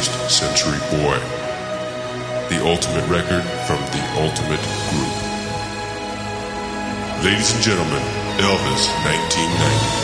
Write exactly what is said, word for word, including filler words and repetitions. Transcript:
twenty-first Century Boy. The ultimate record from the ultimate group. Ladies and gentlemen, Elvis nineteen ninety.